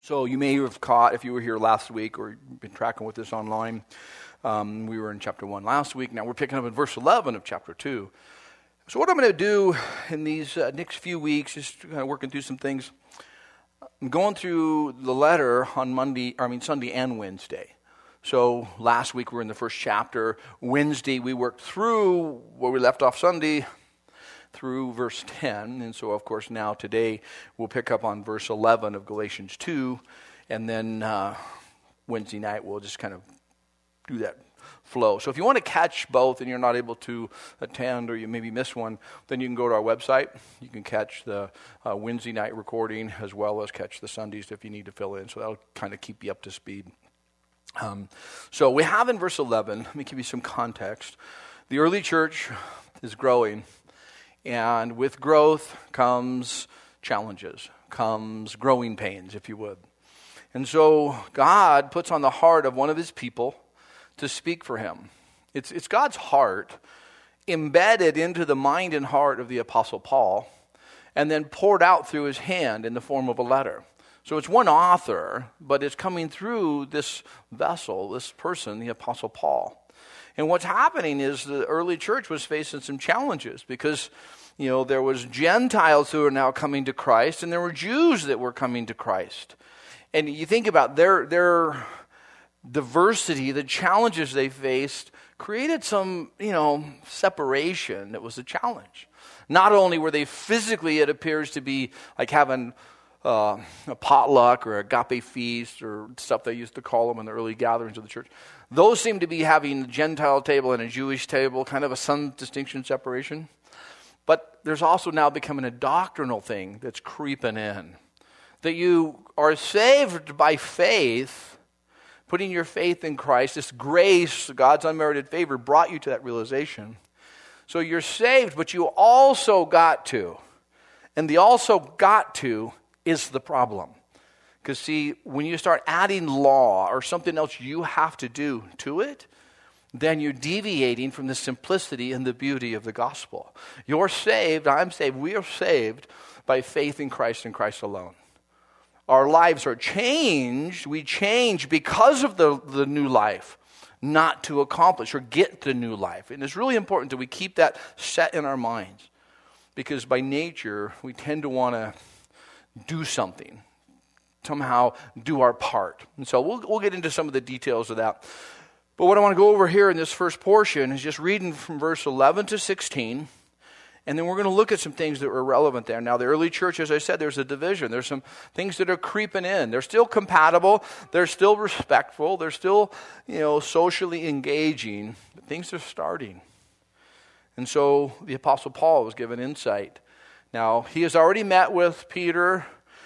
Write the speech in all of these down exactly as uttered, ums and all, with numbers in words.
So you may have caught, if you were here last week or been tracking with us online, um, we were in chapter one last week. Now we're picking up in verse eleven of chapter two. So what I'm going to do in these uh, next few weeks is kind of working through some things. I'm going through the letter on Monday, I mean Sunday and Wednesday. So last week we were in the first chapter. Wednesday we worked through where we left off Sunday through verse ten. And so, of course, now today we'll pick up on verse eleven of Galatians two. And then uh, Wednesday night we'll just kind of do that flow. So if you want to catch both and you're not able to attend or you maybe miss one, then you can go to our website. You can catch the uh, Wednesday night recording as well as catch the Sundays if you need to fill in. So that'll kind of keep you up to speed. Um, so we have in verse eleven, let me give you some context. The early church is growing. And with growth comes challenges, comes growing pains, if you would. And so God puts on the heart of one of his people to speak for him. It's, it's God's heart embedded into the mind and heart of the Apostle Paul and then poured out through his hand in the form of a letter. So it's one author, but it's coming through this vessel, this person, the Apostle Paul. And what's happening is the early church was facing some challenges because, you know, there was Gentiles who are now coming to Christ and there were Jews that were coming to Christ. And you think about their their diversity, the challenges they faced created some, you know, separation that was a challenge. Not only were they physically, it appears to be like having Uh, a potluck or agape feast or stuff they used to call them in the early gatherings of the church. Those seem to be having a Gentile table and a Jewish table, kind of a some distinction separation. But there's also now becoming a doctrinal thing that's creeping in. That you are saved by faith, putting your faith in Christ. This grace, God's unmerited favor, brought you to that realization. So you're saved, but you also got to. And the also got to is the problem. Because see, when you start adding law or something else you have to do to it, then you're deviating from the simplicity and the beauty of the gospel. You're saved, I'm saved, we are saved by faith in Christ and Christ alone. Our lives are changed, we change because of the, the new life, not to accomplish or get the new life. And it's really important that we keep that set in our minds. Because by nature, we tend to want to do something, somehow do our part. And so we'll we'll get into some of the details of that. But what I want to go over here in this first portion is just reading from verse eleven to sixteen, and then we're going to look at some things that were relevant there. Now, the early church, as I said, there's a division. There's some things that are creeping in. They're still compatible. They're still respectful. They're still, you know, socially engaging. But things are starting. And so the Apostle Paul was given insight. Now, he has already met with Peter,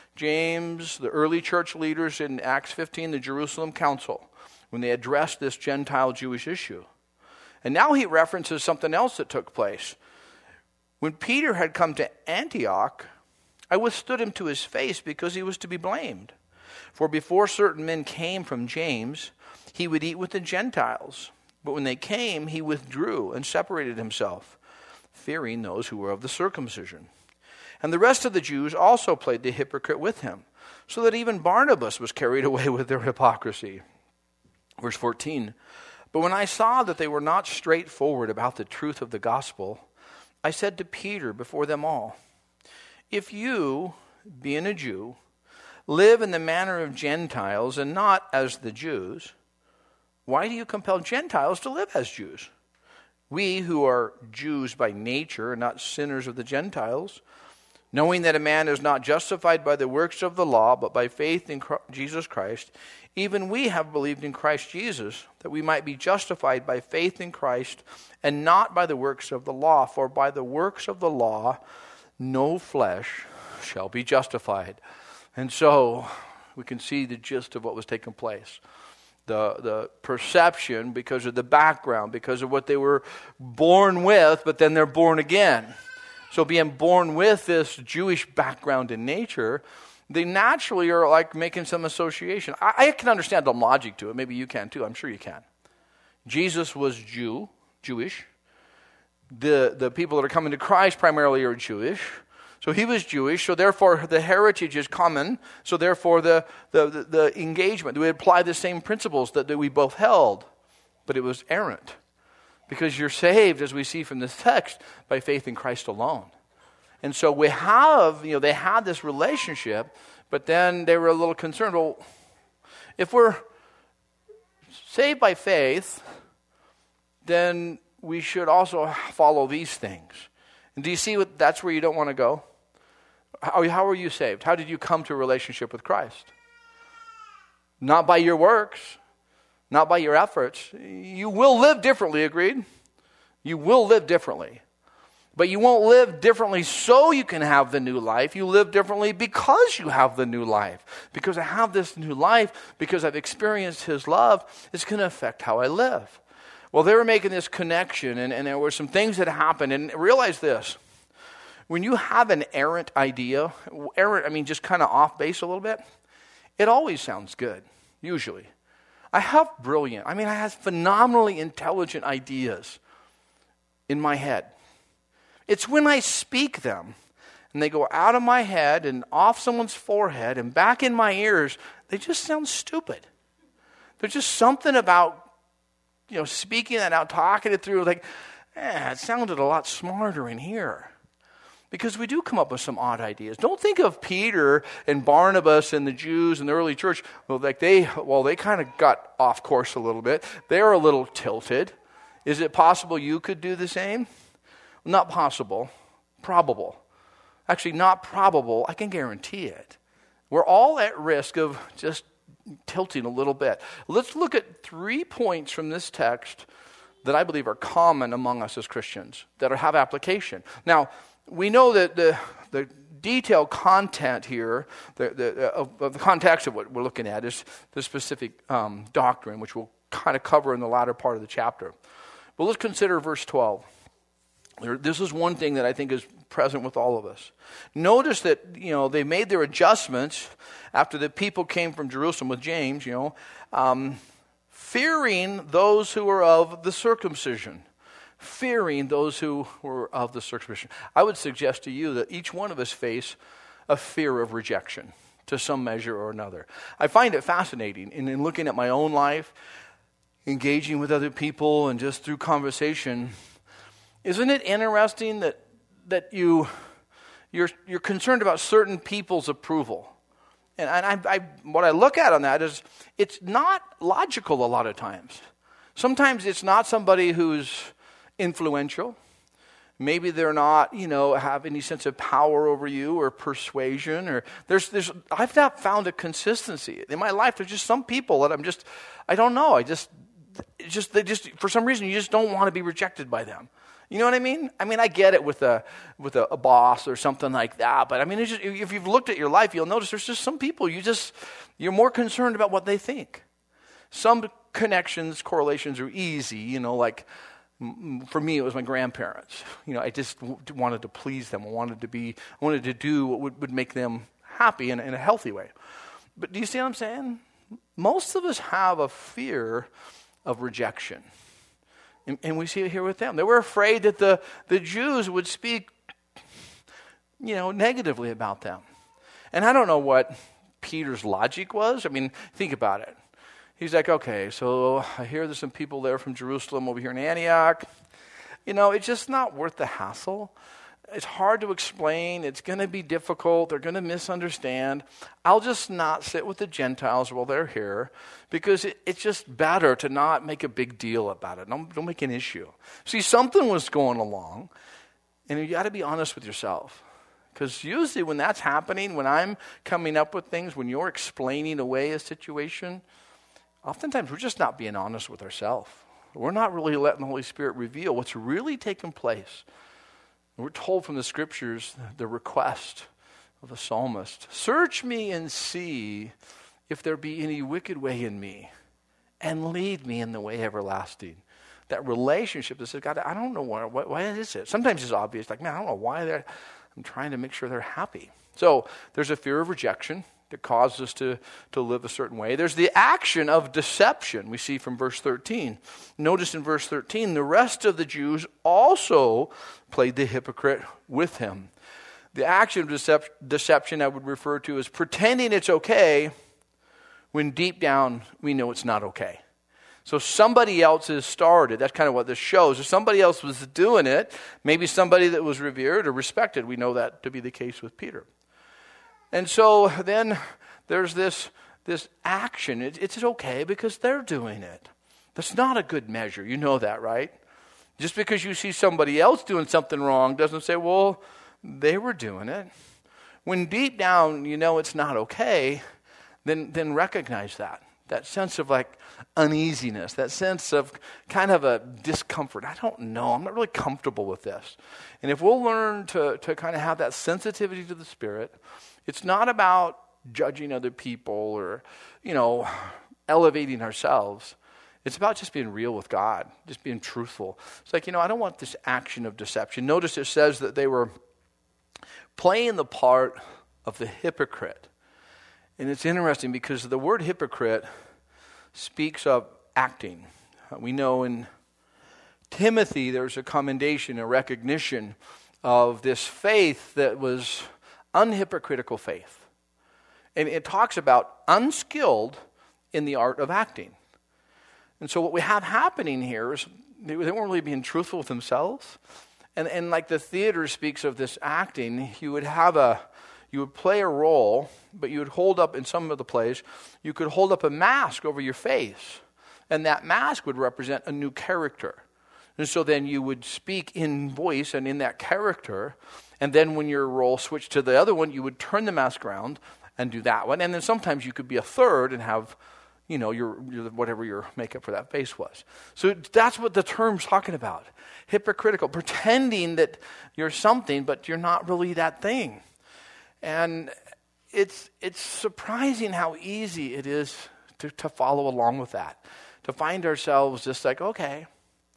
James, the early church leaders in Acts fifteen, the Jerusalem Council, when they addressed this Gentile-Jewish issue. And now he references something else that took place. When Peter had come to Antioch, I withstood him to his face because he was to be blamed. For before certain men came from James, he would eat with the Gentiles. But when they came, he withdrew and separated himself, fearing those who were of the circumcision. And the rest of the Jews also played the hypocrite with him, so that even Barnabas was carried away with their hypocrisy. Verse fourteen, but when I saw that they were not straightforward about the truth of the gospel, I said to Peter before them all, if you, being a Jew, live in the manner of Gentiles and not as the Jews, why do you compel Gentiles to live as Jews? We who are Jews by nature and not sinners of the Gentiles, knowing that a man is not justified by the works of the law, but by faith in Jesus Christ, even we have believed in Christ Jesus, that we might be justified by faith in Christ, and not by the works of the law. For by the works of the law, no flesh shall be justified. And so, we can see the gist of what was taking place. The, the perception, because of the background, because of what they were born with, but then they're born again. So being born with this Jewish background in nature, they naturally are like making some association. I, I can understand the logic to it. Maybe you can too. I'm sure you can. Jesus was Jew, Jewish. The, the people that are coming to Christ primarily are Jewish. So he was Jewish, so therefore the heritage is common, so therefore the, the, the, the engagement, we apply the same principles that, that we both held, but it was errant. Because you're saved, as we see from this text, by faith in Christ alone. And so we have, you know, they had this relationship, but then they were a little concerned, well, if we're saved by faith, then we should also follow these things. And do you see what that's where you don't want to go? How, how are you saved? How did you come to a relationship with Christ? Not by your works, not by your efforts. You will live differently, agreed? You will live differently. But you won't live differently so you can have the new life. You live differently because you have the new life. Because I have this new life, because I've experienced His love, it's going to affect how I live. Well, they were making this connection, and, and there were some things that happened. And realize this. When you have an errant idea, errant, I mean just kind of off base a little bit, it always sounds good, usually. I have brilliant, I mean I have phenomenally intelligent ideas in my head. It's when I speak them and they go out of my head and off someone's forehead and back in my ears, they just sound stupid. There's just something about, you know, speaking that out, talking it through, like, eh, it sounded a lot smarter in here. Because we do come up with some odd ideas. Don't think of Peter and Barnabas and the Jews and the early church. Well, like they, well, they kind of got off course a little bit. They're a little tilted. Is it possible you could do the same? Not possible. Probable. Actually, not probable. I can guarantee it. We're all at risk of just tilting a little bit. Let's look at three points from this text that I believe are common among us as Christians that have application. Now, we know that the the detailed content here, the, the, of, of the context of what we're looking at is the specific um, doctrine, which we'll kind of cover in the latter part of the chapter. But let's consider verse twelve. This is one thing that I think is present with all of us. Notice that, you know, they made their adjustments after the people came from Jerusalem with James, you know, um, fearing those who were of the circumcision. Fearing those who were of the circumcision. I would suggest to you that each one of us face a fear of rejection to some measure or another. I find it fascinating in, in looking at my own life, engaging with other people, and just through conversation. Isn't it interesting that that you you're you're concerned about certain people's approval? And, and I, I what I look at on that is it's not logical a lot of times. Sometimes it's not somebody who's influential. Maybe they're not, you know, have any sense of power over you or persuasion. Or there's, there's. I've not found a consistency in my life. There's just some people that I'm just, I don't know. I just, it's just they just for some reason you just don't want to be rejected by them. You know what I mean? I mean, I get it with a with a, a boss or something like that. But I mean, it's just, if you've looked at your life, you'll notice there's just some people you just you're more concerned about what they think. Some connections, correlations are easy. You know, like. For me, it was my grandparents. You know, I just w- wanted to please them. I wanted to be, I wanted to do what would, would make them happy in, in a healthy way. But do you see what I'm saying? Most of us have a fear of rejection. And, and we see it here with them. They were afraid that the, the Jews would speak, you know, negatively about them. And I don't know what Peter's logic was. I mean, think about it. He's like, okay, so I hear there's some people there from Jerusalem over here in Antioch. You know, it's just not worth the hassle. It's hard to explain. It's going to be difficult. They're going to misunderstand. I'll just not sit with the Gentiles while they're here because it, it's just better to not make a big deal about it. Don't, don't make an issue. See, something was going along, and you got to be honest with yourself. Because usually when that's happening, when I'm coming up with things, when you're explaining away a situation, oftentimes we're just not being honest with ourselves. We're not really letting the Holy Spirit reveal what's really taking place. We're told from the Scriptures the request of the psalmist, search me and see if there be any wicked way in me, and lead me in the way everlasting. That relationship that says, God, I don't know why, why, why is it? Sometimes it's obvious, like, man, I don't know why they're, I'm trying to make sure they're happy. So there's a fear of rejection that causes us to, to live a certain way. There's the action of deception we see from verse thirteen. Notice in verse thirteen, the rest of the Jews also played the hypocrite with him. The action of decep- deception I would refer to as pretending it's okay when deep down we know it's not okay. So somebody else has started. That's kind of what this shows. If somebody else was doing it, maybe somebody that was revered or respected. We know that to be the case with Peter. And so then there's this, this action. It, it's okay because they're doing it. That's not a good measure. You know that, right? Just because you see somebody else doing something wrong doesn't say, well, they were doing it. When deep down you know it's not okay, then then recognize that. That sense of like uneasiness, that sense of kind of a discomfort. I don't know. I'm not really comfortable with this. And if we'll learn to, to kind of have that sensitivity to the Spirit, it's not about judging other people or, you know, elevating ourselves. It's about just being real with God, just being truthful. It's like, you know, I don't want this action of deception. Notice it says that they were playing the part of the hypocrite. And it's interesting because the word hypocrite speaks of acting. We know in Timothy there's a commendation, a recognition of this faith that was unhypocritical faith. And it talks about unskilled in the art of acting. And so what we have happening here is they weren't really being truthful with themselves. And, and like the theater speaks of this acting, you would have a You would play a role, but you would hold up, in some of the plays, you could hold up a mask over your face. And that mask would represent a new character. And so then you would speak in voice and in that character. And then when your role switched to the other one, you would turn the mask around and do that one. And then sometimes you could be a third and have, you know, your, your whatever your makeup for that face was. So that's what the term's talking about. Hypocritical, pretending that you're something, but you're not really that thing. And it's it's surprising how easy it is to, to follow along with that. To find ourselves just like, okay,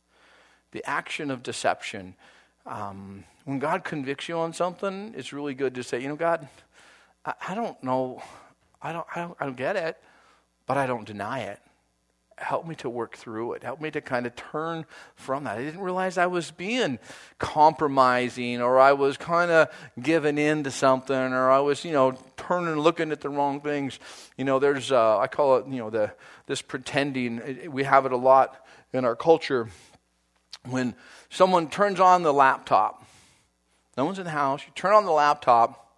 the action of deception. Um, when God convicts you on something, it's really good to say, you know, God, I, I don't know, I don't, I don't, I don't get it, but I don't deny it. Help me to work through it. Help me to kind of turn from that. I didn't realize I was being compromising, or I was kind of giving in to something, or I was, you know, turning and looking at the wrong things. You know, there's, uh, I call it, you know, the this pretending. It, we have it a lot in our culture. When someone turns on the laptop, no one's in the house, you turn on the laptop,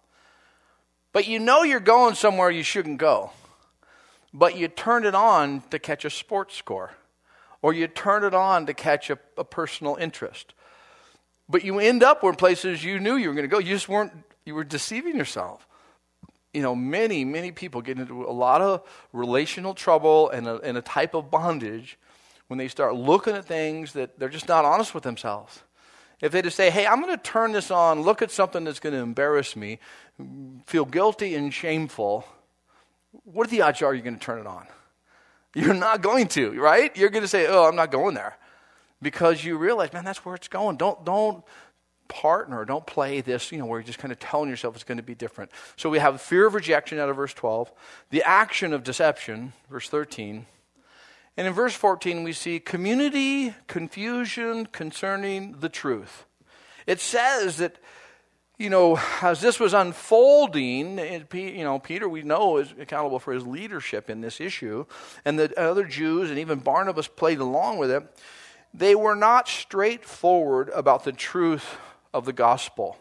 but you know you're going somewhere you shouldn't go. But you turn it on to catch a sports score. Or you turn it on to catch a, a personal interest. But you end up in places you knew you were going to go. You just weren't, you were deceiving yourself. You know, many, many people get into a lot of relational trouble and a, and a type of bondage when they start looking at things that they're just not honest with themselves. If they just say, hey, I'm going to turn this on, look at something that's going to embarrass me, feel guilty and shameful, what are the odds are you're going to turn it on? You're not going to, right? You're going to say, oh, I'm not going there. Because you realize, man, that's where it's going. Don't don't partner, don't play this, you know, where you're just kind of telling yourself it's going to be different. So we have fear of rejection out of verse twelve, the action of deception, verse thirteen. And in verse fourteen, we see community confusion concerning the truth. It says that, you know, as this was unfolding, it, you know, Peter, we know, is accountable for his leadership in this issue, and the other Jews and even Barnabas played along with it. They were not straightforward about the truth of the gospel.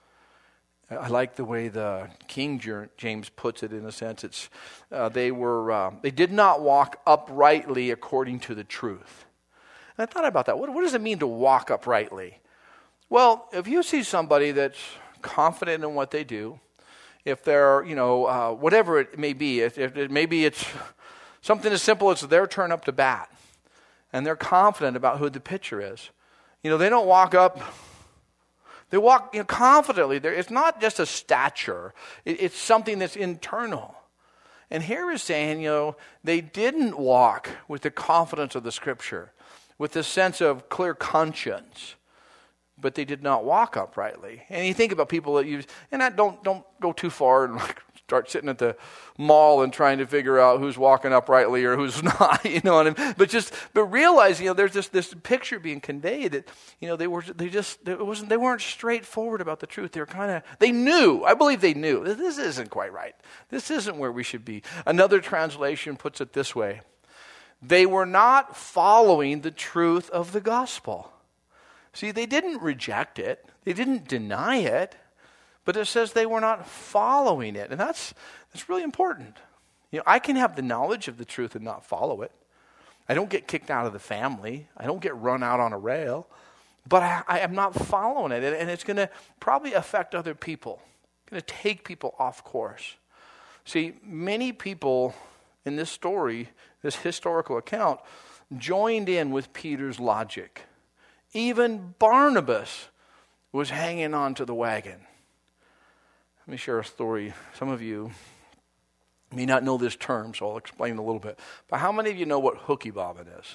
I like the way the King James puts it. In a sense, it's uh, they were uh, they did not walk uprightly according to the truth. And I thought about that. What, what does it mean to walk uprightly? Well, if you see somebody that's confident in what they do, if they're, you know, uh, whatever it may be, if, if it, maybe it's something as simple as their turn up to bat, and they're confident about who the pitcher is. You know, they don't walk up, they walk, you know, confidently. They're, it's not just a stature, it, it's something that's internal. And here is saying, you know, they didn't walk with the confidence of the Scripture, with the sense of clear conscience. but they did not walk uprightly. And you think about people that use, and I don't don't go too far and like start sitting at the mall and trying to figure out who's walking uprightly or who's not, you know what I mean? But just but realize, you know, there's this this picture being conveyed that, you know, they were they just it wasn't they weren't straightforward about the truth. They were kind of they knew. I believe they knew this isn't quite right. This isn't where we should be. Another translation puts it this way: they were not following the truth of the gospel. See, they didn't reject it. They didn't deny it. But it says they were not following it. And that's that's really important. You know, I can have the knowledge of the truth and not follow it. I don't get kicked out of the family. I don't get run out on a rail. But I, I am not following it. And it's going to probably affect other people. It's going to take people off course. See, many people in this story, this historical account, joined in with Peter's logic. Even Barnabas was hanging on to the wagon. Let me share a story. Some of you may not know this term, so I'll explain a little bit. But how many of you know what hooky bobbing is?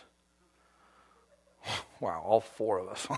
Wow, all four of us.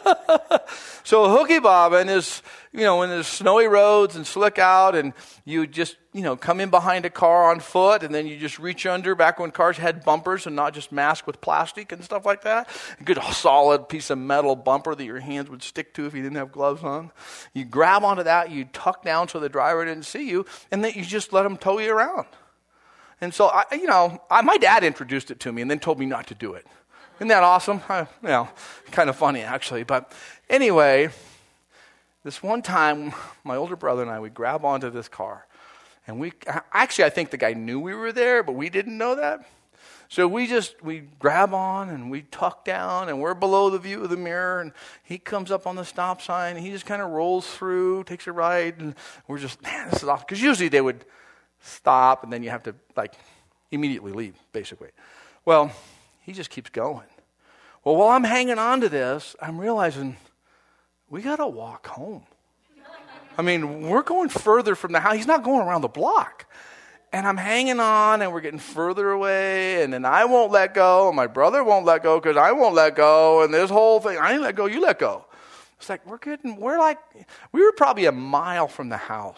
So hooky bobbing is, you know, when there's snowy roads and slick out and you just, you know, come in behind a car on foot and then you just reach under, back when cars had bumpers and not just masked with plastic and stuff like that. A good solid piece of metal bumper that your hands would stick to if you didn't have gloves on. You grab onto that, you tuck down so the driver didn't see you, and then you just let them tow you around. And so, I, you know, I, my dad introduced it to me and then told me not to do it. Isn't that awesome? I, you know, kind of funny actually. But anyway, this one time, my older brother and I, we grab onto this car. And we, actually I think the guy knew we were there, but we didn't know that. So we just, we grab on and we tuck down and we're below the view of the mirror. And he comes up on the stop sign and he just kind of rolls through, takes a right. And we're just, man, this is awesome. Because usually they would stop and then you have to like immediately leave, basically. Well, he just keeps going. Well, while I'm hanging on to this, I'm realizing we got to walk home. I mean, we're going further from the house. He's not going around the block. And I'm hanging on, and we're getting further away, and then I won't let go, and my brother won't let go because I won't let go, and this whole thing, I ain't let go, you let go. It's like, we're getting, we're like, we were probably a mile from the house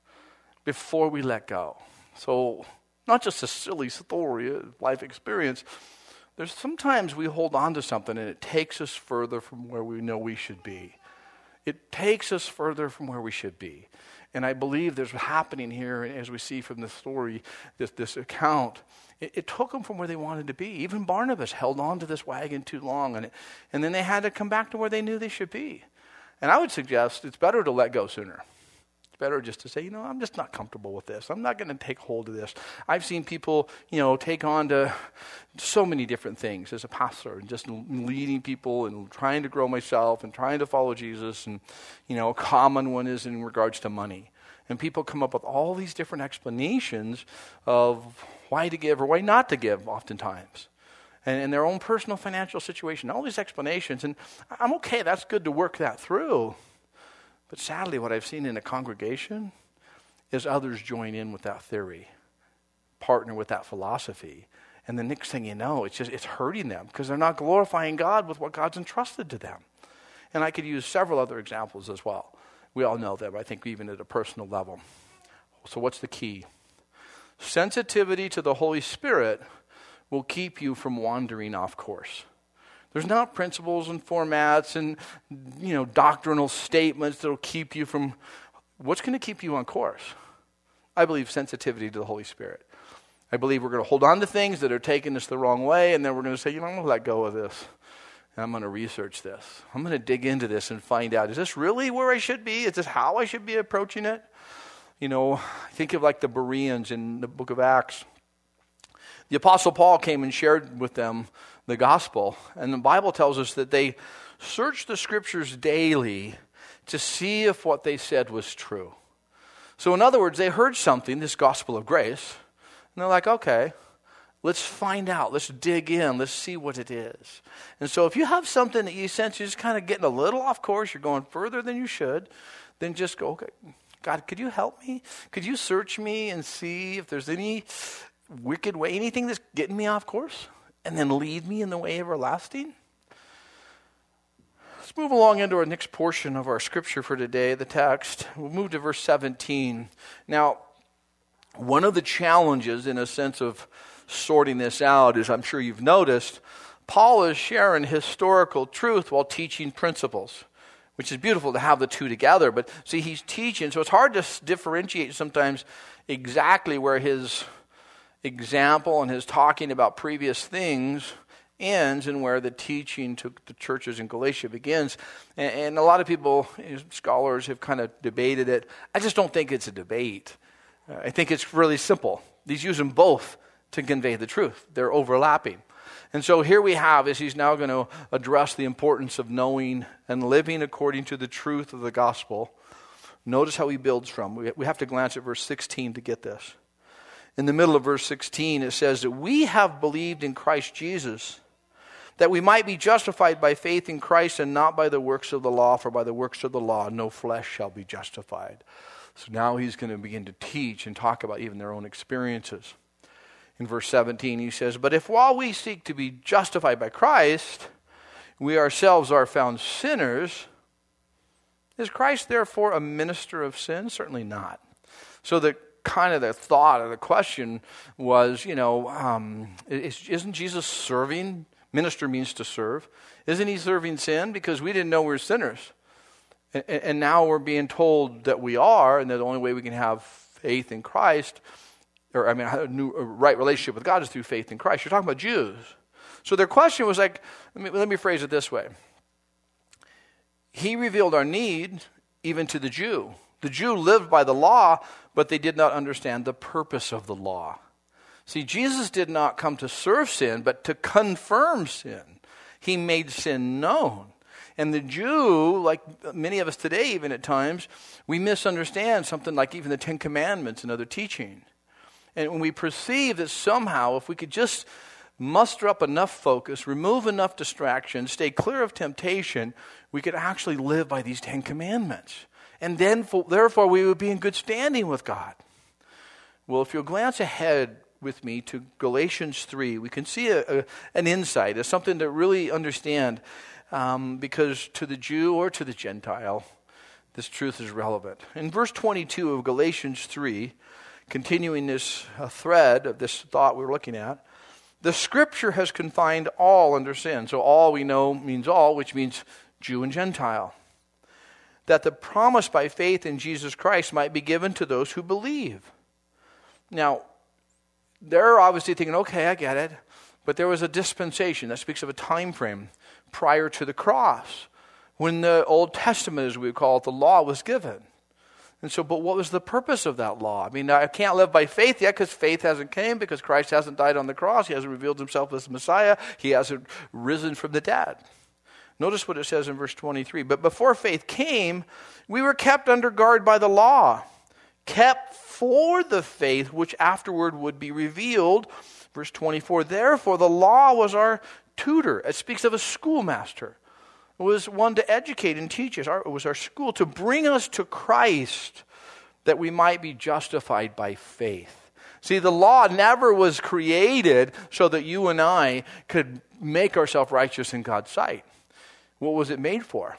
before we let go. So, not just a silly story, a life experience. There's sometimes we hold on to something and it takes us further from where we know we should be. It takes us further from where we should be. And I believe there's happening here, as we see from this story, this, this account. It, it took them from where they wanted to be. Even Barnabas held on to this wagon too long, and, it, and then they had to come back to where they knew they should be. And I would suggest it's better to let go sooner. Better just to say, you know, I'm just not comfortable with this. I'm not going to take hold of this. I've seen people, you know, take on to so many different things as a pastor and just leading people and trying to grow myself and trying to follow Jesus. And, you know, a common one is in regards to money. And people come up with all these different explanations of why to give or why not to give oftentimes. And in their own personal financial situation, all these explanations. And I'm okay, that's good to work that through. But sadly, what I've seen in a congregation is others join in with that theory, partner with that philosophy. And the next thing you know, it's just it's hurting them because they're not glorifying God with what God's entrusted to them. And I could use several other examples as well. We all know them, I think, even at a personal level. So what's the key? Sensitivity to the Holy Spirit will keep you from wandering off course. There's not principles and formats and, you know, doctrinal statements that will keep you from, what's going to keep you on course? I believe sensitivity to the Holy Spirit. I believe we're going to hold on to things that are taking us the wrong way, and then we're going to say, you know, I'm going to let go of this. And I'm going to research this. I'm going to dig into this and find out, is this really where I should be? Is this how I should be approaching it? You know, think of like the Bereans in the book of Acts. The Apostle Paul came and shared with them the gospel. And the Bible tells us that they searched the scriptures daily to see if what they said was true. So in other words, they heard something, this gospel of grace, and they're like, okay, let's find out. Let's dig in. Let's see what it is. And so if you have something that you sense you're just kind of getting a little off course, you're going further than you should, then just go, okay, God, could you help me? Could you search me and see if there's any wicked way, anything that's getting me off course? And then lead me in the way everlasting? Let's move along into our next portion of our scripture for today, the text. We'll move to verse seventeen. Now, one of the challenges, in a sense of sorting this out, is I'm sure you've noticed, Paul is sharing historical truth while teaching principles, which is beautiful to have the two together. But see, he's teaching, so it's hard to differentiate sometimes exactly where his example and his talking about previous things ends and where the teaching to the churches in Galatia begins. And, and a lot of people, scholars, have kind of debated it. I just don't think it's a debate. Uh, I think it's really simple. He's using both to convey the truth. They're overlapping. And so here we have is he's now going to address the importance of knowing and living according to the truth of the gospel. Notice how he builds from. We, we have to glance at verse sixteen to get this. In the middle of verse sixteen, it says that we have believed in Christ Jesus, that we might be justified by faith in Christ and not by the works of the law, for by the works of the law no flesh shall be justified. So now he's going to begin to teach and talk about even their own experiences. In verse seventeen, he says, but if while we seek to be justified by Christ, we ourselves are found sinners, is Christ therefore a minister of sin? Certainly not. So the kind of the thought or the question was, you know, um, is, isn't Jesus serving? Minister means to serve. Isn't he serving sin? Because we didn't know we were sinners. And, and now we're being told that we are, and that the only way we can have faith in Christ, or I mean, a new a right relationship with God is through faith in Christ. You're talking about Jews. So their question was like, let me, let me phrase it this way. He revealed our need even to the Jew. The Jew lived by the law, but they did not understand the purpose of the law. See, Jesus did not come to serve sin, but to confirm sin. He made sin known. And the Jew, like many of us today even at times, we misunderstand something like even the Ten Commandments and other teaching. And when we perceive that somehow if we could just muster up enough focus, remove enough distraction, stay clear of temptation, we could actually live by these Ten Commandments. And then, for, therefore, we would be in good standing with God. Well, if you'll glance ahead with me to Galatians three, we can see a, a, an insight, as something to really understand, um, because to the Jew or to the Gentile, this truth is relevant. In verse twenty-two of Galatians three, continuing this uh, thread of this thought we're looking at, the Scripture has confined all under sin. So all we know means all, which means Jew and Gentile. That the promise by faith in Jesus Christ might be given to those who believe. Now, they're obviously thinking, okay, I get it. But there was a dispensation that speaks of a time frame prior to the cross, when the Old Testament, as we call it, the law was given. And so, but what was the purpose of that law? I mean, I can't live by faith yet because faith hasn't came, because Christ hasn't died on the cross. He hasn't revealed himself as the Messiah. He hasn't risen from the dead. Notice what it says in verse twenty-three. But before faith came, we were kept under guard by the law, kept for the faith which afterward would be revealed. Verse twenty-four, therefore the law was our tutor. It speaks of a schoolmaster. It was one to educate and teach us. It was our school to bring us to Christ, that we might be justified by faith. See, the law never was created so that you and I could make ourselves righteous in God's sight. What was it made for?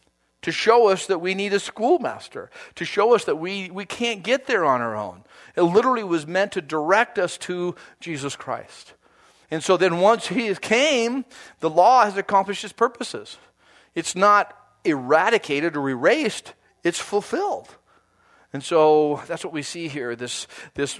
To show us that we need a schoolmaster. To show us that we, we can't get there on our own. It literally was meant to direct us to Jesus Christ. And so then once he came, the law has accomplished its purposes. It's not eradicated or erased. It's fulfilled. And so that's what we see here. This, this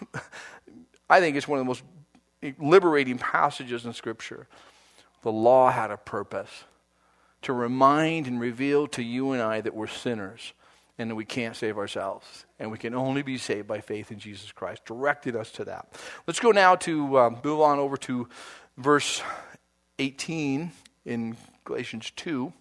I think it's one of the most liberating passages in Scripture. The law had a purpose. To remind and reveal to you and I that we're sinners and that we can't save ourselves. And we can only be saved by faith in Jesus Christ, directed us to that. Let's go now to um, move on over to verse eighteen in Galatians two.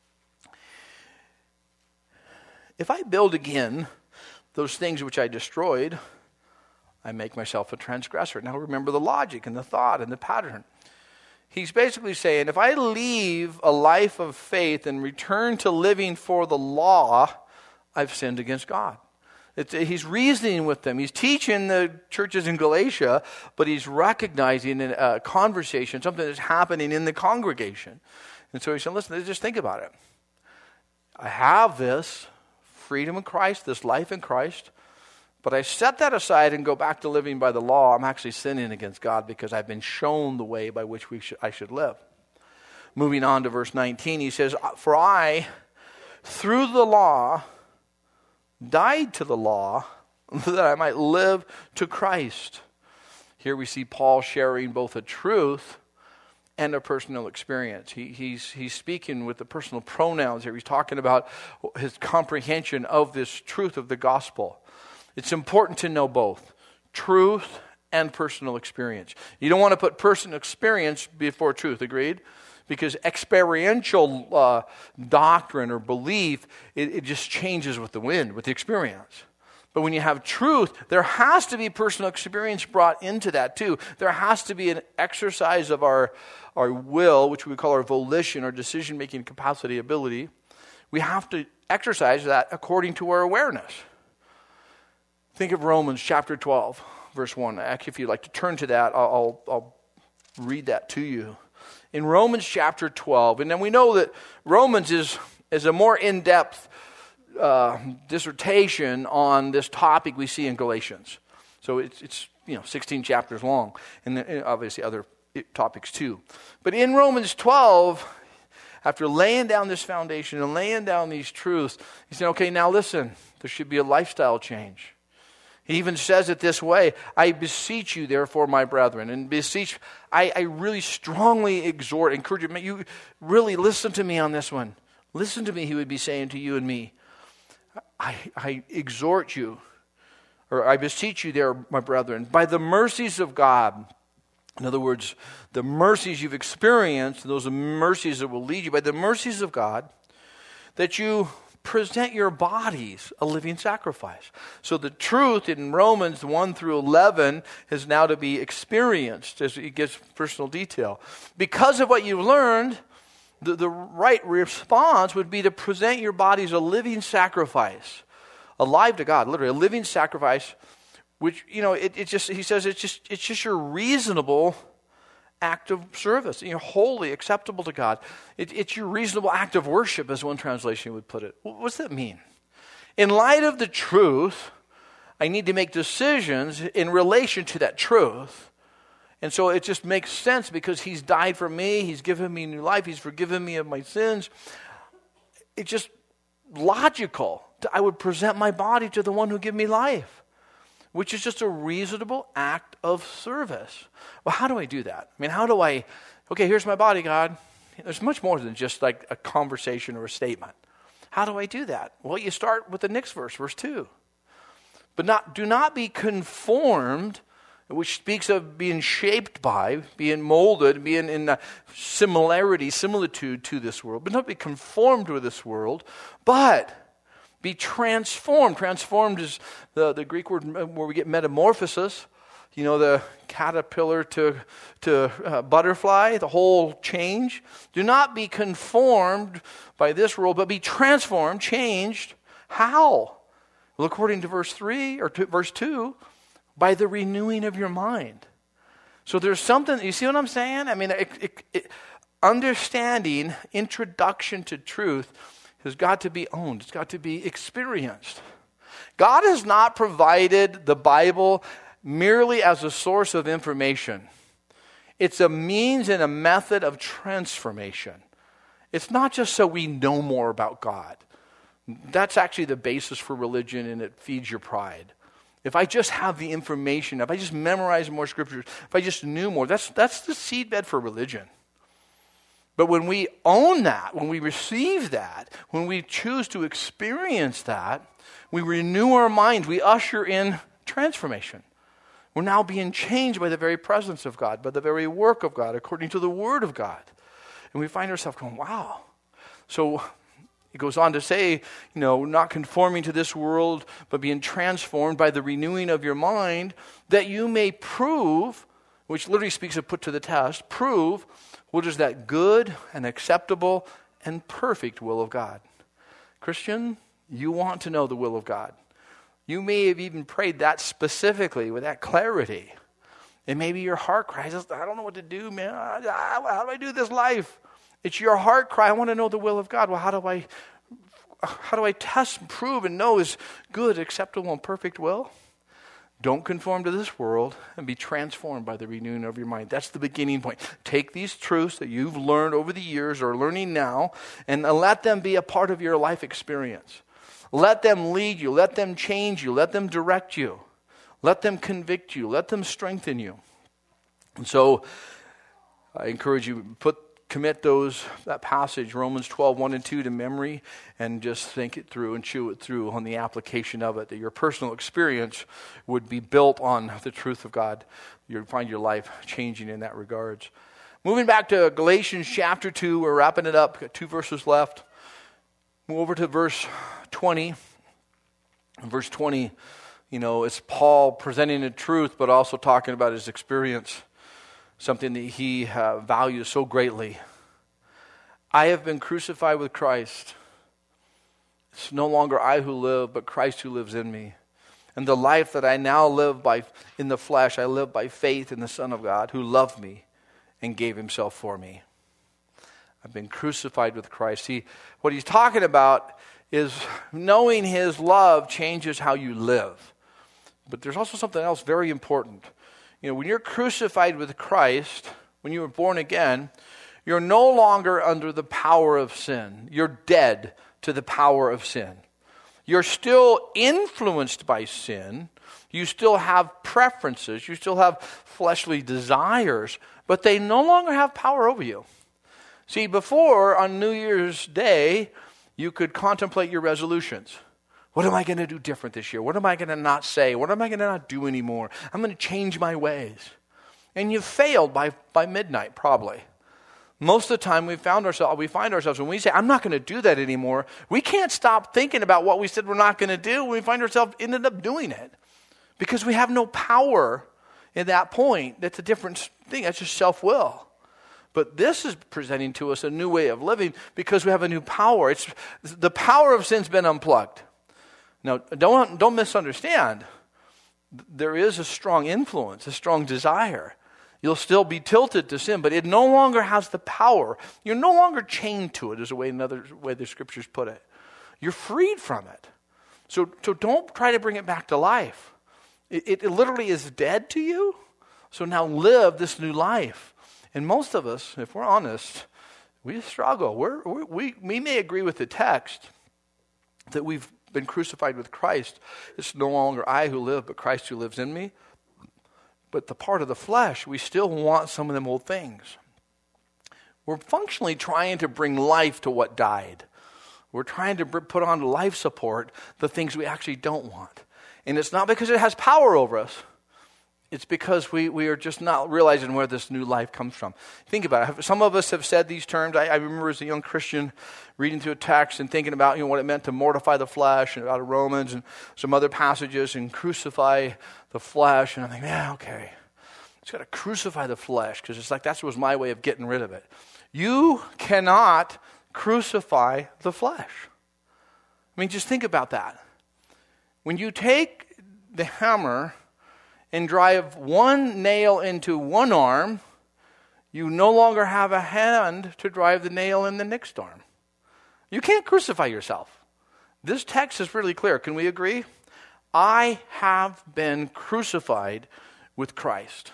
If I build again those things which I destroyed, I make myself a transgressor. Now remember the logic and the thought and the pattern. He's basically saying, if I leave a life of faith and return to living for the law, I've sinned against God. It's, he's reasoning with them. He's teaching the churches in Galatia, but he's recognizing a conversation, something that's happening in the congregation. And so he said, listen, just think about it. I have this freedom in Christ, this life in Christ, but I set that aside and go back to living by the law. I'm actually sinning against God because I've been shown the way by which we should, I should live. Moving on to verse nineteen, he says, for I, through the law, died to the law that I might live to Christ. Here we see Paul sharing both a truth and a personal experience. He, he's, he's speaking with the personal pronouns here. He's talking about his comprehension of this truth of the gospel. It's important to know both truth and personal experience. You don't want to put personal experience before truth, agreed? Because experiential uh, doctrine or belief, it, it just changes with the wind, with the experience. But when you have truth, there has to be personal experience brought into that too. There has to be an exercise of our, our will, which we call our volition, our decision-making capacity, ability. We have to exercise that according to our awareness. Think of Romans chapter twelve, verse one. Actually, if you'd like to turn to that, I'll, I'll, I'll read that to you. In Romans chapter twelve, and then we know that Romans is, is a more in-depth uh, dissertation on this topic we see in Galatians. So it's, it's you know sixteen chapters long, and then obviously other topics too. But in Romans twelve, after laying down this foundation and laying down these truths, he said, okay, now listen, there should be a lifestyle change. He even says it this way, I beseech you, therefore, my brethren. And beseech, I, I really strongly exhort, encourage you, you really listen to me on this one. Listen to me, he would be saying to you and me. I, I exhort you, or I beseech you there, my brethren, by the mercies of God. In other words, the mercies you've experienced, those mercies that will lead you, by the mercies of God, that you present your bodies a living sacrifice. So the truth in Romans one through eleven is now to be experienced as it gives personal detail. Because of what you've learned, the, the right response would be to present your bodies a living sacrifice, alive to God, literally a living sacrifice, which, you know, it, it just, he says it's just, it's just your reasonable act of service, you know, holy, acceptable to God. It, it's your reasonable act of worship, as one translation would put it. What does that mean? In light of the truth, I need to make decisions in relation to that truth. And so it just makes sense because he's died for me, he's given me new life, he's forgiven me of my sins. It's just logical. I would present my body to the one who gave me life, which is just a reasonable act of service. Well, how do I do that? I mean, how do I, okay, here's my body, God. There's much more than just like a conversation or a statement. How do I do that? Well, you start with the next verse, verse two. But not, do not be conformed, which speaks of being shaped by, being molded, being in a similarity, similitude to this world, but not be conformed with this world, but be transformed. Transformed is the, the Greek word where we get metamorphosis. You know, the caterpillar to, to uh, butterfly, the whole change. Do not be conformed by this world, but be transformed, changed. How? Well, according to verse three, or to verse two, by the renewing of your mind. So there's something, you see what I'm saying? I mean, it, it, it, understanding, introduction to truth has got to be owned. It's got to be experienced. God has not provided the Bible merely as a source of information. It's a means and a method of transformation. It's not just so we know more about God. That's actually the basis for religion, and it feeds your pride. If I just have the information, if I just memorize more scriptures, if I just knew more, that's, that's the seedbed for religion. But when we own that, when we receive that, when we choose to experience that, we renew our minds, we usher in transformation. We're now being changed by the very presence of God, by the very work of God, according to the Word of God. And we find ourselves going, wow. So it goes on to say, you know, not conforming to this world, but being transformed by the renewing of your mind, that you may prove, which literally speaks of put to the test, prove what is that good and acceptable and perfect will of God. Christian, you want to know the will of God. You may have even prayed that specifically with that clarity. And maybe your heart cries, I don't know what to do, man. How do I do this life? It's your heart cry. I want to know the will of God. Well, how do I, how do I test and prove and know His good, acceptable, and perfect will? Don't conform to this world and be transformed by the renewing of your mind. That's the beginning point. Take these truths that you've learned over the years or learning now and let them be a part of your life experience. Let them lead you. Let them change you. Let them direct you. Let them convict you. Let them strengthen you. And so I encourage you, put commit those that passage, Romans twelve, one and two, to memory, and just think it through and chew it through on the application of it, that your personal experience would be built on the truth of God. You'll find your life changing in that regards. Moving back to Galatians chapter two, we're wrapping it up. We've got two verses left. Move over to verse twenty. In verse twenty, you know, it's Paul presenting the truth, but also talking about his experience, something that he uh, values so greatly. I have been crucified with Christ. It's no longer I who live, but Christ who lives in me. And the life that I now live by in the flesh, I live by faith in the Son of God who loved me and gave himself for me. I've been crucified with Christ. See, what he's talking about is knowing his love changes how you live. But there's also something else very important. You know, when you're crucified with Christ, when you were born again, you're no longer under the power of sin. You're dead to the power of sin. You're still influenced by sin. You still have preferences. You still have fleshly desires, but they no longer have power over you. See, before, on New Year's Day, you could contemplate your resolutions. What am I going to do different this year? What am I going to not say? What am I going to not do anymore? I'm going to change my ways. And you've failed by, by midnight, probably. Most of the time we found ourselves, we find ourselves, when we say, I'm not going to do that anymore, we can't stop thinking about what we said we're not going to do when we find ourselves ended up doing it. Because we have no power at that point. That's a different thing. That's just self-will. But this is presenting to us a new way of living because we have a new power. It's the power of sin's been unplugged. Now, don't, don't misunderstand. There is a strong influence, a strong desire. You'll still be tilted to sin, but it no longer has the power. You're no longer chained to it, is a way, another way the scriptures put it. You're freed from it. So, so don't try to bring it back to life. It, it literally is dead to you. So now live this new life. And most of us, if we're honest, we struggle. We're, we we we may agree with the text that we've been crucified with Christ. It's no longer I who live, but Christ who lives in me. But the part of the flesh, we still want some of them old things. We're functionally trying to bring life to what died. We're trying to put on life support the things we actually don't want. And it's not because it has power over us. It's because we, we are just not realizing where this new life comes from. Think about it. Some of us have said these terms. I, I remember as a young Christian reading through a text and thinking about, you know, what it meant to mortify the flesh, and out of Romans and some other passages, and crucify the flesh. And I'm like, yeah, okay. It's got to crucify the flesh because it's like that was my way of getting rid of it. You cannot crucify the flesh. I mean, just think about that. When you take the hammer and drive one nail into one arm, you no longer have a hand to drive the nail in the next arm. You can't crucify yourself. This text is really clear. Can we agree? I have been crucified with Christ.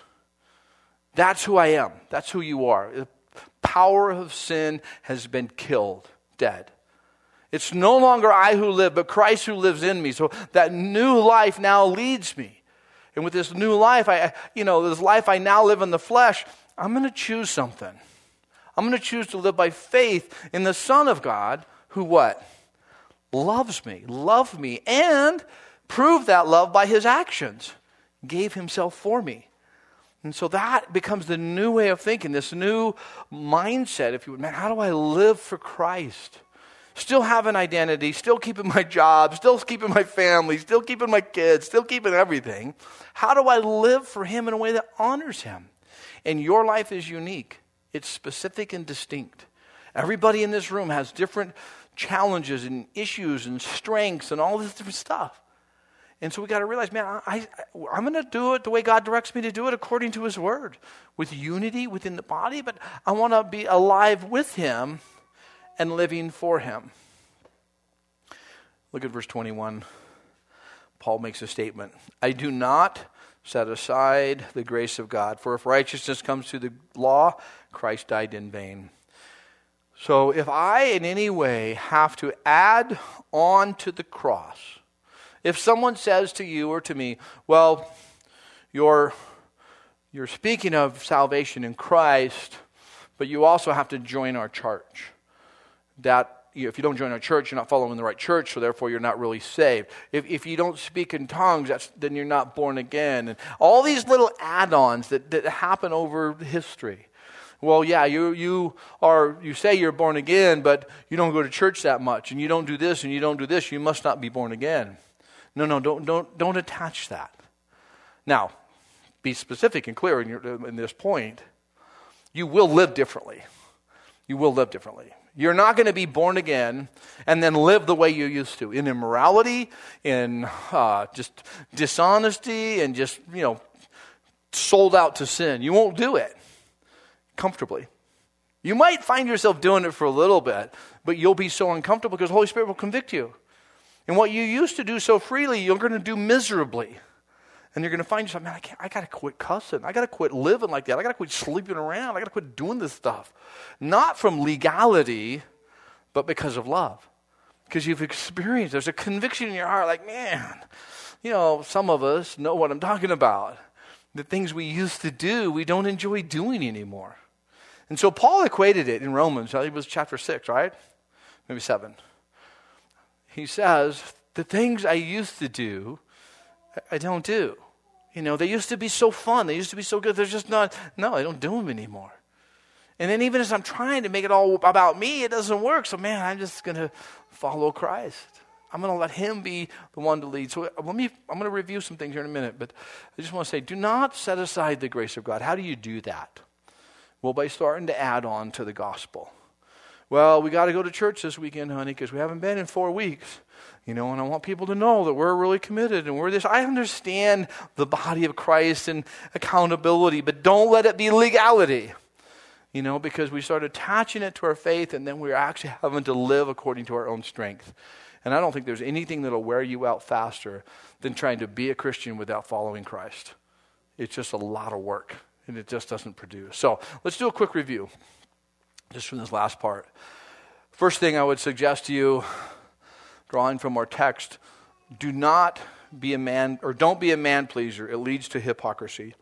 That's who I am. That's who you are. The power of sin has been killed, dead. It's no longer I who live, but Christ who lives in me. So that new life now leads me. And with this new life, I, you know, this life I now live in the flesh, I'm going to choose something. I'm going to choose to live by faith in the Son of God who what? Loves me, loved me, and proved that love by his actions. Gave himself for me. And so that becomes the new way of thinking, this new mindset, if you would. Man, how do I live for Christ? Still have an identity, still keeping my job, still keeping my family, still keeping my kids, still keeping everything. How do I live for him in a way that honors him? And your life is unique. It's specific and distinct. Everybody in this room has different challenges and issues and strengths and all this different stuff. And so we got to realize, man, I, I, I'm going to do it the way God directs me to do it, according to his word, with unity within the body, but I want to be alive with him and living for him. Look at verse twenty-one. Paul makes a statement. I do not set aside the grace of God, for if righteousness comes through the law, Christ died in vain. So if I in any way have to add on to the cross, if someone says to you or to me, well, you're, you're speaking of salvation in Christ, but you also have to join our church. That if you don't join our church, you're not following the right church, so therefore you're not really saved. If if you don't speak in tongues, that's, then you're not born again. And all these little add-ons that, that happen over history. Well, yeah, you you are you say you're born again, but you don't go to church that much, and you don't do this, and you don't do this. You must not be born again. No, no, don't don't don't attach that. Now, be specific and clear in, your, in this point. You will live differently. You will live differently. You're not going to be born again and then live the way you used to, in immorality, in uh, just dishonesty, and just, you know, sold out to sin. You won't do it comfortably. You might find yourself doing it for a little bit, but you'll be so uncomfortable because the Holy Spirit will convict you. And what you used to do so freely, you're going to do miserably. And you're going to find yourself, man, I can't, I got to quit cussing. I got to quit living like that. I got to quit sleeping around. I got to quit doing this stuff. Not from legality, but because of love. Because you've experienced, there's a conviction in your heart like, man, you know, some of us know what I'm talking about. The things we used to do, we don't enjoy doing anymore. And so Paul equated it in Romans. It was chapter six, right? Maybe seven. He says, the things I used to do, I don't do. You know, they used to be so fun. They used to be so good. They're just not, no, I don't do them anymore. And then even as I'm trying to make it all about me, it doesn't work. So, man, I'm just going to follow Christ. I'm going to let him be the one to lead. So let me, I'm going to review some things here in a minute. But I just want to say, do not set aside the grace of God. How do you do that? Well, by starting to add on to the gospel. Well, we got to go to church this weekend, honey, because we haven't been in four weeks. You know, and I want people to know that we're really committed and we're this. I understand the body of Christ and accountability, but don't let it be legality. You know, because we start attaching it to our faith and then we're actually having to live according to our own strength. And I don't think there's anything that'll wear you out faster than trying to be a Christian without following Christ. It's just a lot of work and it just doesn't produce. So let's do a quick review just from this last part. First thing I would suggest to you, drawing from our text, do not be a man, or don't be a man pleaser. It leads to hypocrisy.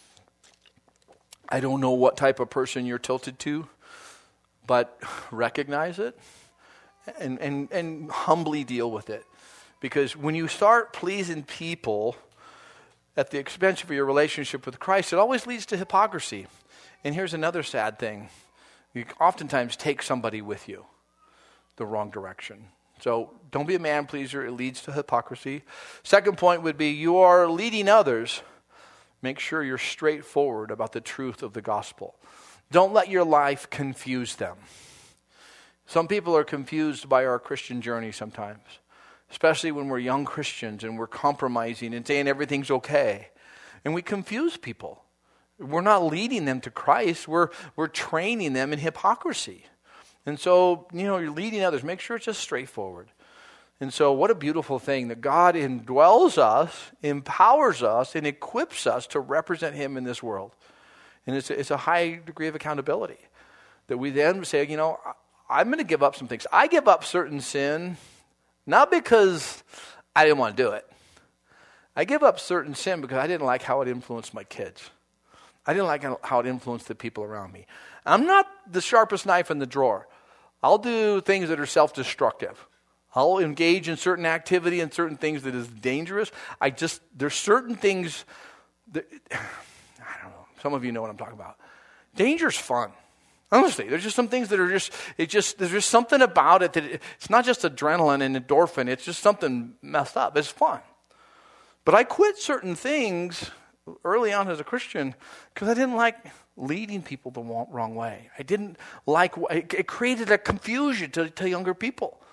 I don't know what type of person you're tilted to, but recognize it and, and, and humbly deal with it. Because when you start pleasing people at the expense of your relationship with Christ, it always leads to hypocrisy. And here's another sad thing. You oftentimes take somebody with you the wrong direction. So don't be a man pleaser. It leads to hypocrisy. Second point would be you are leading others. Make sure you're straightforward about the truth of the gospel. Don't let your life confuse them. Some people are confused by our Christian journey sometimes, especially when we're young Christians and we're compromising and saying everything's okay. And we confuse people. We're not leading them to Christ. We're, we're training them in hypocrisy. And so, you know, you're leading others. Make sure it's just straightforward. And so what a beautiful thing that God indwells us, empowers us, and equips us to represent him in this world. And it's a, it's a high degree of accountability that we then say, you know, I'm going to give up some things. I give up certain sin, not because I didn't want to do it. I give up certain sin because I didn't like how it influenced my kids. I didn't like how it influenced the people around me. I'm not the sharpest knife in the drawer. I'll do things that are self-destructive. I'll engage in certain activity and certain things that is dangerous. I just, there's certain things that, I don't know, some of you know what I'm talking about. Danger's fun. Honestly, there's just some things that are just, it just, there's just something about it that it, it's not just adrenaline and endorphin. It's just something messed up. It's fun. But I quit certain things early on as a Christian because I didn't like leading people the wrong way. I didn't like, it created a confusion to, to younger people.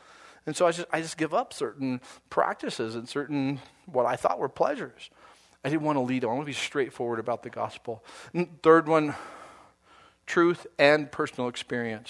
And so I just, I just give up certain practices and certain what I thought were pleasures. I didn't want to lead. I want to be straightforward about the gospel. And third one, truth and personal experience.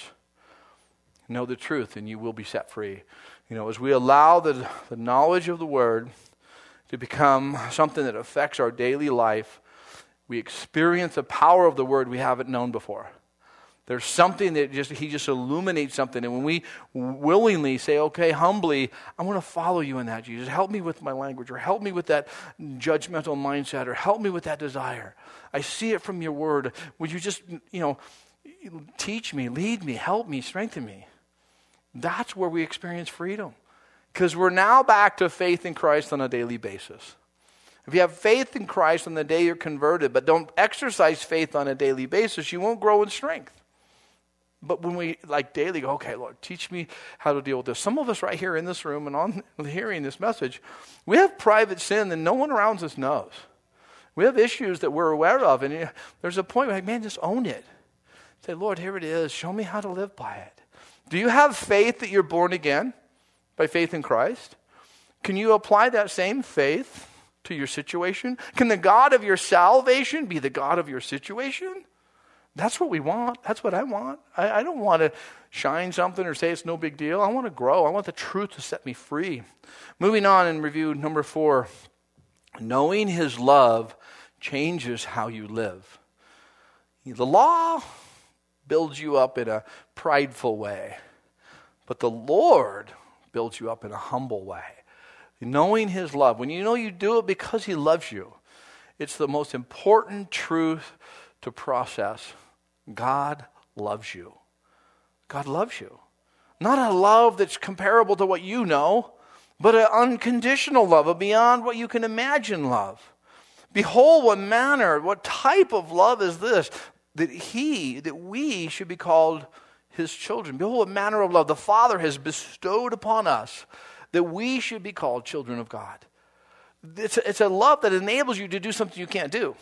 Know the truth and you will be set free. You know, as we allow the, the knowledge of the word to become something that affects our daily life, we experience the power of the word we haven't known before. There's something that just he just illuminates something. And when we willingly say, okay, humbly, I want to follow you in that, Jesus. Help me with my language, or help me with that judgmental mindset, or help me with that desire. I see it from your word. Would you just, you know, teach me, lead me, help me, strengthen me? That's where we experience freedom. Because we're now back to faith in Christ on a daily basis. If you have faith in Christ on the day you're converted, but don't exercise faith on a daily basis, you won't grow in strength. But when we, like, daily go, okay, Lord, teach me how to deal with this. Some of us right here in this room and on hearing this message, we have private sin that no one around us knows. We have issues that we're aware of, and there's a point where, like, man, just own it. Say, Lord, here it is. Show me how to live by it. Do you have faith that you're born again by faith in Christ? Can you apply that same faith to your situation? Can the God of your salvation be the God of your situation? That's what we want. That's what I want. I, I don't want to shine something or say it's no big deal. I want to grow. I want the truth to set me free. Moving on in review number four, knowing his love changes how you live. The law builds you up in a prideful way, but the Lord builds you up in a humble way. Knowing his love, when you know you do it because he loves you, it's the most important truth to process. God loves you. God loves you. Not a love that's comparable to what you know, but an unconditional love, a beyond what you can imagine love. Behold, what manner, what type of love is this, that he, that we should be called his children. Behold, what manner of love the Father has bestowed upon us, that we should be called children of God. It's a, it's a love that enables you to do something you can't do.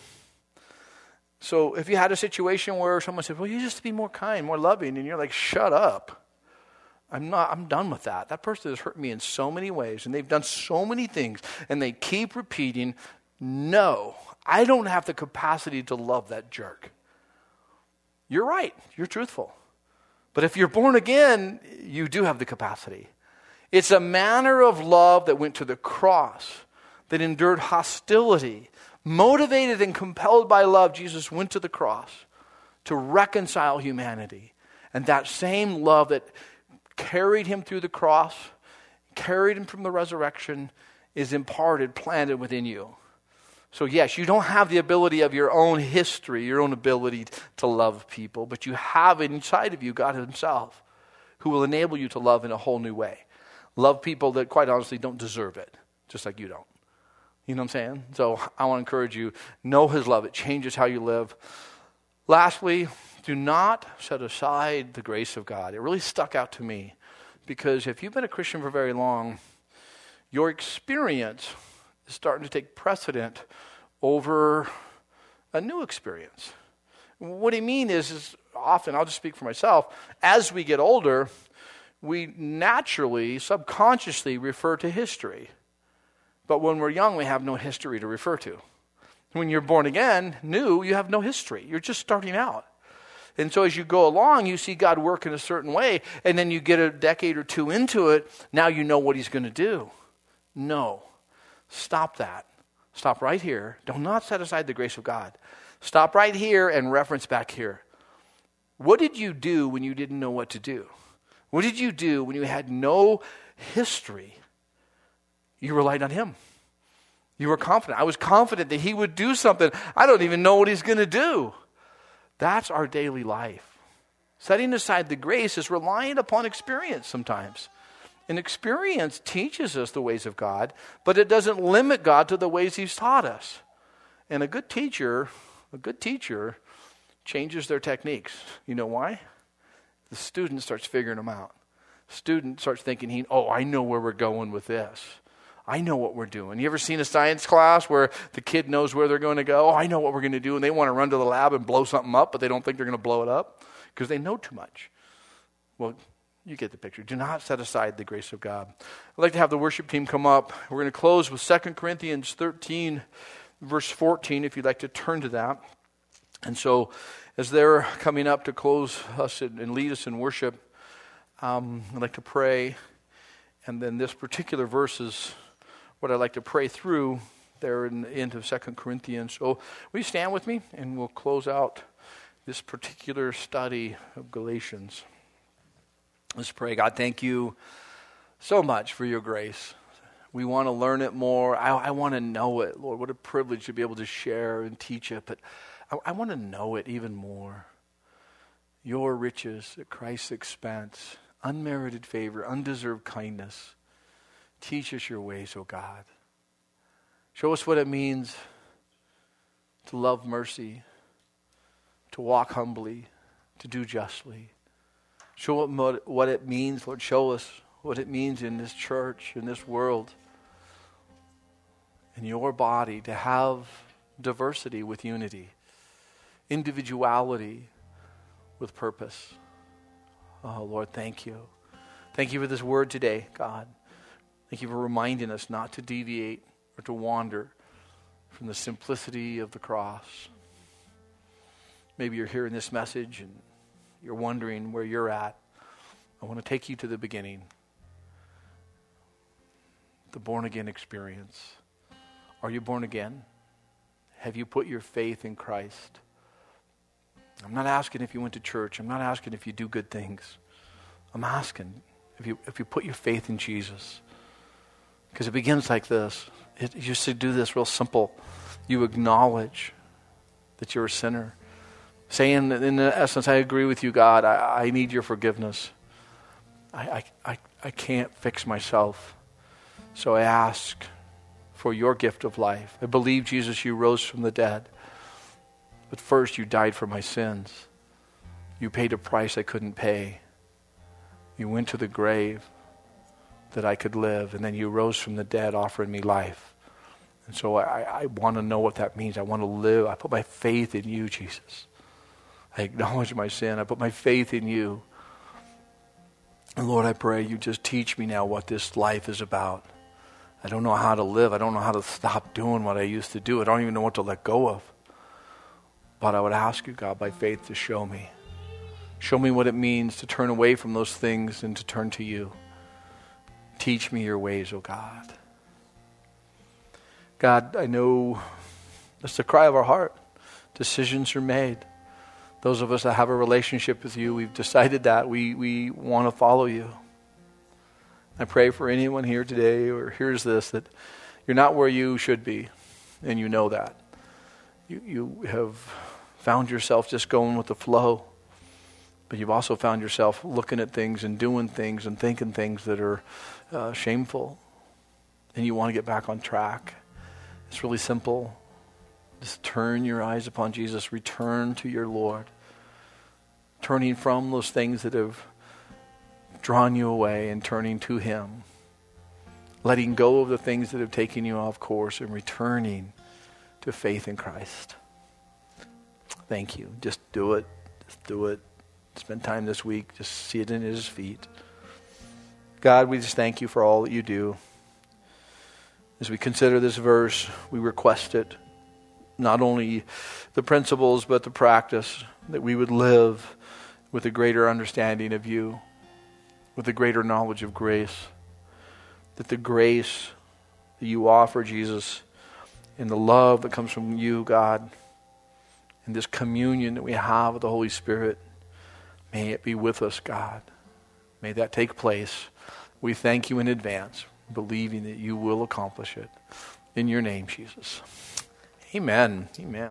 So if you had a situation where someone said, well, you just be more kind, more loving, and you're like, shut up. I'm not, I'm done with that. That person has hurt me in so many ways, and they've done so many things, and they keep repeating, no, I don't have the capacity to love that jerk. You're right. You're truthful. But if you're born again, you do have the capacity. It's a manner of love that went to the cross, that endured hostility. Motivated and compelled by love, Jesus went to the cross to reconcile humanity. And that same love that carried him through the cross, carried him from the resurrection, is imparted, planted within you. So yes, you don't have the ability of your own history, your own ability to love people, but you have inside of you God himself, who will enable you to love in a whole new way. Love people that quite honestly don't deserve it, just like you don't. You know what I'm saying? So I want to encourage you, know his love. It changes how you live. Lastly, do not set aside the grace of God. It really stuck out to me, because if you've been a Christian for very long, your experience is starting to take precedent over a new experience. What I mean is, is often, I'll just speak for myself, as we get older, we naturally, subconsciously refer to history. But when we're young, we have no history to refer to. When you're born again, new, you have no history. You're just starting out. And so as you go along, you see God work in a certain way, and then you get a decade or two into it, now you know what he's going to do. No. Stop that. Stop right here. Do not set aside the grace of God. Stop right here and reference back here. What did you do when you didn't know what to do? What did you do when you had no history? You relied on him. You were confident. I was confident that he would do something. I don't even know what he's going to do. That's our daily life. Setting aside the grace is relying upon experience sometimes. And experience teaches us the ways of God, but it doesn't limit God to the ways he's taught us. And a good teacher, a good teacher changes their techniques. You know why? The student starts figuring them out. Student starts thinking, he, oh, I know where we're going with this. I know what we're doing. You ever seen a science class where the kid knows where they're going to go? Oh, I know what we're going to do. And they want to run to the lab and blow something up, but they don't think they're going to blow it up because they know too much. Well, You get the picture. Do not set aside the grace of God. I'd like to have the worship team come up. We're going to close with Second Corinthians thirteen, verse fourteen, if you'd like to turn to that. And so, as they're coming up to close us and lead us in worship, um, I'd like to pray. And then this particular verse is what I'd like to pray through there in the end of Second Corinthians. So, will you stand with me? And we'll close out this particular study of Galatians. Let's pray. God, thank you so much for your grace. We want to learn it more. I, I want to know it, Lord. What a privilege to be able to share and teach it. But I, I want to know it even more. Your riches at Christ's expense, unmerited favor, undeserved kindness. Teach us your ways, O God. Show us what it means to love mercy, to walk humbly, to do justly. Show what, what it means, Lord. Show us what it means in this church, in this world, in your body, to have diversity with unity, individuality with purpose. Oh, Lord, thank you. Thank you for this word today, God. Thank you for reminding us not to deviate or to wander from the simplicity of the cross. Maybe you're hearing this message and you're wondering where you're at. I want to take you to the beginning. The born-again experience. Are you born again? Have you put your faith in Christ? I'm not asking if you went to church. I'm not asking if you do good things. I'm asking if you if you put your faith in Jesus. Because it begins like this. It, you should do this real simple. You acknowledge that you're a sinner. Saying, in essence, I agree with you, God. I, I need your forgiveness. I, I, I, I can't fix myself. So I ask for your gift of life. I believe, Jesus, you rose from the dead. But first, you died for my sins. You paid a price I couldn't pay. You went to the grave that I could live. And then you rose from the dead, offering me life. And so I, I want to know what that means. I want to live. I put my faith in you, Jesus. I acknowledge my sin. I put my faith in you. And Lord, I pray you just teach me now what this life is about. I don't know how to live. I don't know how to stop doing what I used to do. I don't even know what to let go of. But I would ask you, God, by faith to show me. Show me what it means to turn away from those things and to turn to you. Teach me your ways, oh God. God, I know that's the cry of our heart. Decisions are made. Those of us that have a relationship with you, we've decided that we, we want to follow you. I pray for anyone here today or hears this that you're not where you should be, and you know that. You, you have found yourself just going with the flow, but you've also found yourself looking at things and doing things and thinking things that are uh, shameful, and you want to get back on track. It's really simple. Just turn your eyes upon Jesus. Return to your Lord. Turning from those things that have drawn you away and turning to Him. Letting go of the things that have taken you off course and returning to faith in Christ. Thank you. Just do it. Just do it. Spend time this week. Just see it in His feet. God, we just thank you for all that you do. As we consider this verse, we request it. Not only the principles, but the practice, that we would live with a greater understanding of you, with a greater knowledge of grace, that the grace that you offer, Jesus, and the love that comes from you, God, and this communion that we have with the Holy Spirit, may it be with us, God. May that take place. We thank you in advance, believing that you will accomplish it. In your name, Jesus. Amen. Amen.